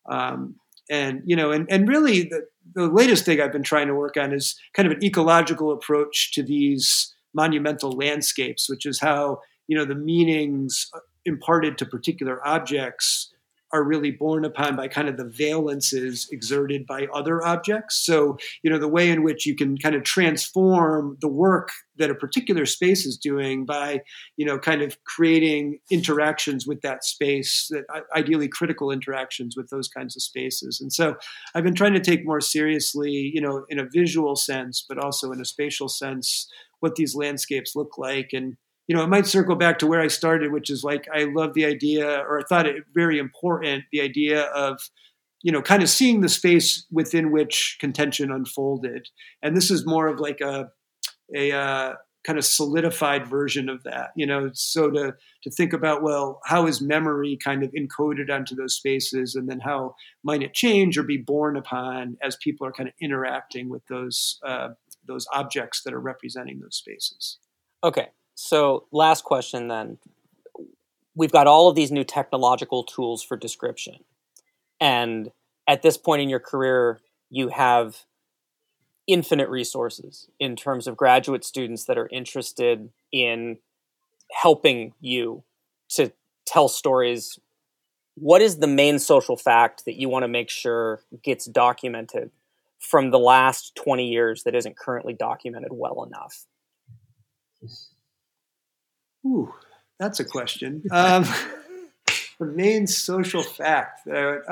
And really the latest thing I've been trying to work on is kind of an ecological approach to these monumental landscapes, which is how the meanings imparted to particular objects are really borne upon by kind of the valences exerted by other objects. So, the way in which you can kind of transform the work that a particular space is doing by, kind of creating interactions with that space, that ideally critical interactions with those kinds of spaces. And so I've been trying to take more seriously, in a visual sense, but also in a spatial sense, what these landscapes look like. And it might circle back to where I started, which is like, I love the idea, or I thought it very important, the idea of, kind of seeing the space within which contention unfolded. And this is more of like a kind of solidified version of that, so to think about, well, how is memory kind of encoded onto those spaces? And then how might it change or be borne upon as people are kind of interacting with those objects that are representing those spaces? Okay. So last question then. We've got all of these new technological tools for description. And at this point in your career, you have infinite resources in terms of graduate students that are interested in helping you to tell stories. What is the main social fact that you want to make sure gets documented from the last 20 years that isn't currently documented well enough? Ooh, that's a question. The main social fact.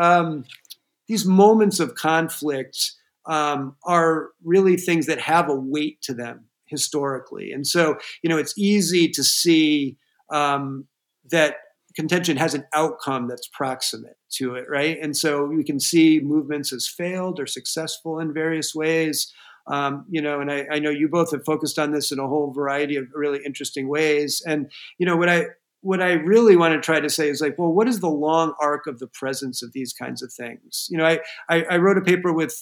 These moments of conflict are really things that have a weight to them historically. And so, it's easy to see that contention has an outcome that's proximate to it, right? And so we can see movements as failed or successful in various ways. And I know you both have focused on this in a whole variety of really interesting ways. And, what I really want to try to say is like, well, what is the long arc of the presence of these kinds of things? I wrote a paper with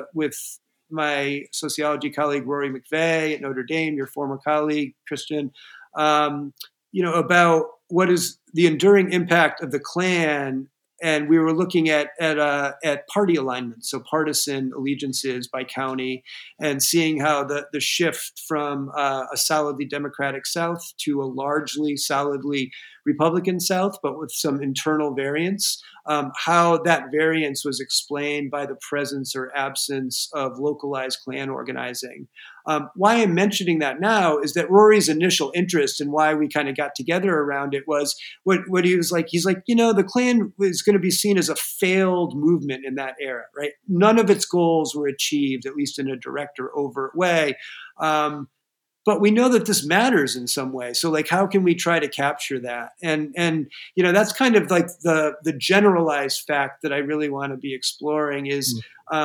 my sociology colleague, Rory McVeigh at Notre Dame, your former colleague, Christian, about what is the enduring impact of the Klan. And we were looking at party alignment, so partisan allegiances by county, and seeing how the shift from a solidly Democratic South to a largely solidly Republican South, but with some internal variance, how that variance was explained by the presence or absence of localized Klan organizing. Why I'm mentioning that now is that Rory's initial interest and why we kind of got together around it was what he was like. He's like, the Klan is going to be seen as a failed movement in that era, right? None of its goals were achieved, at least in a direct or overt way. But we know that this matters in some way. So like, how can we try to capture that? And that's kind of like the generalized fact that I really want to be exploring is,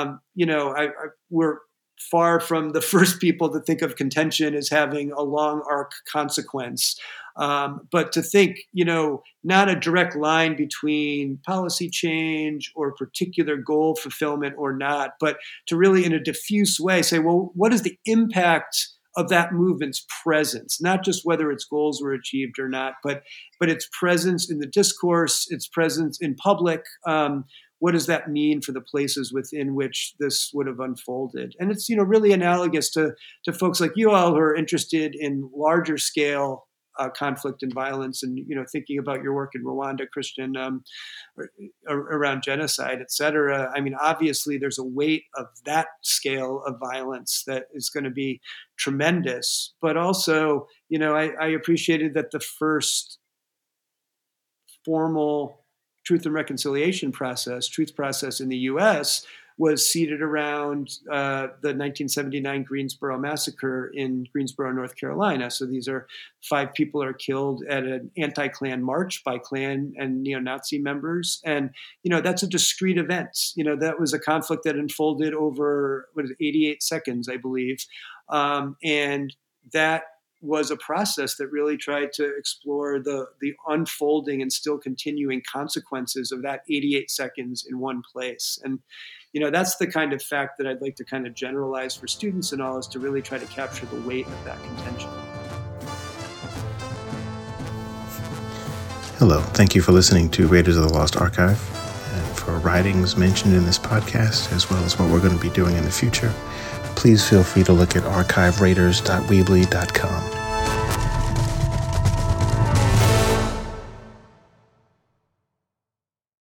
we're far from the first people to think of contention as having a long arc consequence. But to think, not a direct line between policy change or particular goal fulfillment or not, but to really in a diffuse way say, well, what is the impact of that movement's presence, not just whether its goals were achieved or not, but its presence in the discourse, its presence in public. What does that mean for the places within which this would have unfolded? And it's, really analogous to folks like you all who are interested in larger scale conflict and violence, and thinking about your work in Rwanda, Christian, around genocide, et cetera. I mean, obviously, there's a weight of that scale of violence that is going to be tremendous. But also, I appreciated that the first formal truth and reconciliation process, truth process in the U.S. was seated around the 1979 Greensboro massacre in Greensboro, North Carolina. So these are 5 people are killed at an anti-Klan march by Klan and neo-Nazi members. And, that's a discrete event. That was a conflict that unfolded over 88 seconds, I believe. And that was a process that really tried to explore the unfolding and still continuing consequences of that 88 seconds in one place. And, that's the kind of fact that I'd like to kind of generalize for students and all, is to really try to capture the weight of that contention. Hello, thank you for listening to Raiders of the Lost Archive, and for writings mentioned in this podcast, as well as what we're going to be doing in the future. Please feel free to look at archiveraiders.weebly.com.